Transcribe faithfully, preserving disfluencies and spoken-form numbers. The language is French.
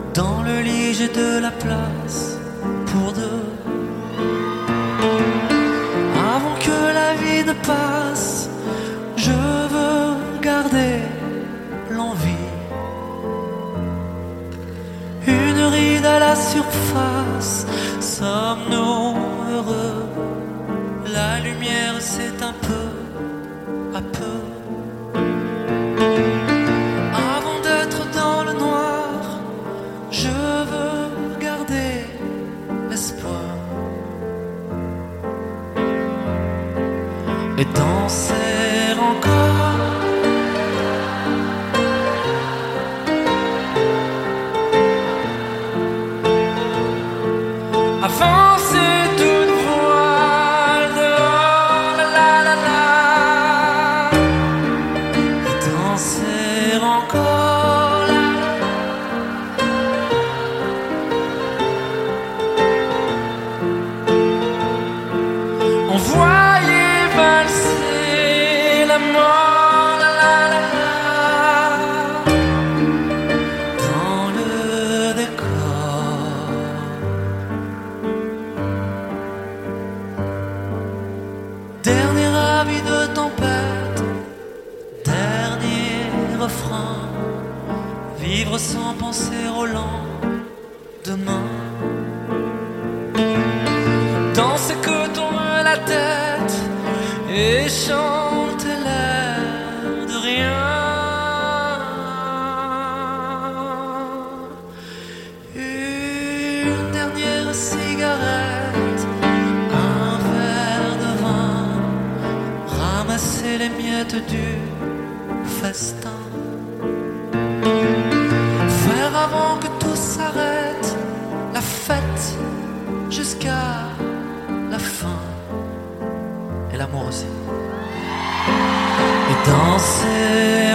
Dans le lit j'ai de la place pour deux. Avant que la vie ne passe, je veux garder l'envie. Une ride à la surface, sommes-nous heureux? La lumière s'éteint peu à peu. Avant d'être dans le noir, je veux garder l'espoir et danser encore. Avancer toute voile dehors, la la la la, et danser encore là. On voyait valser la mort, la la la la, dans le décor. Dernier avis de tempête, dernier refrain, vivre sans penser au lendemain. Danser que tourne la tête et chanter l'air de rien. Une dernière cigarette, un verre de vin, ramasser les miettes du festin, faire avant que tout s'arrête la fête jusqu'à la fin, et l'amour aussi, et danser